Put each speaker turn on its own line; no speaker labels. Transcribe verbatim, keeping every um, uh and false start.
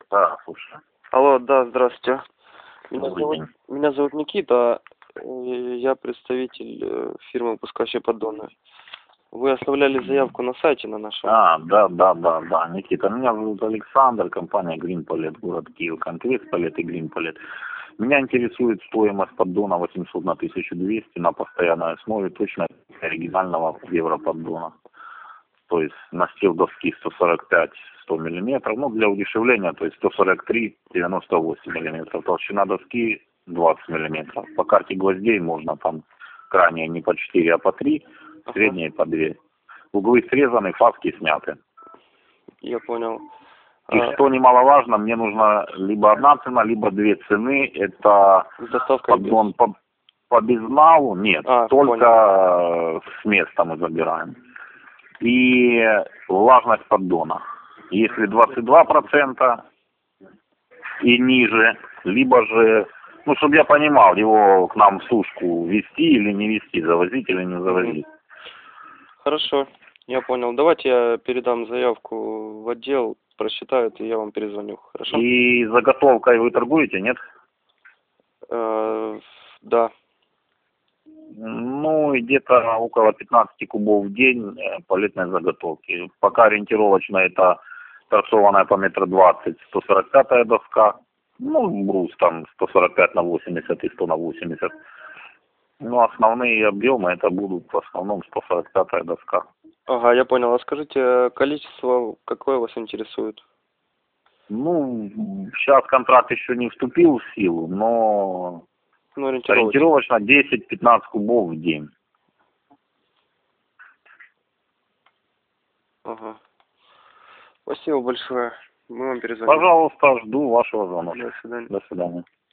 Да, слушай.
Алло, да, здравствуйте. Меня
Добрый
зовут,
день.
меня зовут Никита, э, я представитель э, фирмы, выпускающей поддоны. Вы оставляли заявку на сайте на нашем.
А, да, да, да, да, Никита. Меня зовут Александр, компания Green Pallet, город Киев, Конквест Pallet и Green Pallet. Меня интересует стоимость поддона восемьсот на тысячу двести на постоянной основе, точно оригинального европоддона. То есть настил доски сто сорок пять сто миллиметров, ну для удешевления, то есть сто сорок три девяносто восемь миллиметров. Толщина доски двадцать миллиметров. По карте гвоздей можно там крайние не по четыре, а по три, средние по две. Углы срезаны, фаски сняты.
Я понял.
И
А,
что немаловажно, мне нужна либо одна цена, либо две цены. Это
с доставкой без.
поддон по, по безналу, нет,
А,
только
понял.
с места мы забираем. И влажность поддона. Если двадцать два процента и ниже, либо же, ну, чтобы я понимал, его к нам в сушку везти или не везти, завозить или не завозить.
Хорошо, я понял. Давайте я передам заявку в отдел, просчитают, и я вам перезвоню. Хорошо?
И заготовкой вы торгуете, нет?
Э, да.
Ну, и где-то около пятнадцати кубов в день э, палетной заготовки. Пока ориентировочно это торцованная по метр двадцать, сто сорок пятая доска. Ну, брус там сто сорок пять на восемьдесят и сто на восемьдесят. Ну, основные объемы это будут в основном сто сорок пятая доска.
Ага, я понял. А скажите, количество какое вас интересует?
Ну, сейчас контракт еще не вступил в силу, но
Ну, ориентировочно.
ориентировочно десять-пятнадцать кубов в день.
Ага. Спасибо большое. Мы вам перезвоним.
Пожалуйста, жду вашего звонка.
До свидания.
До свидания.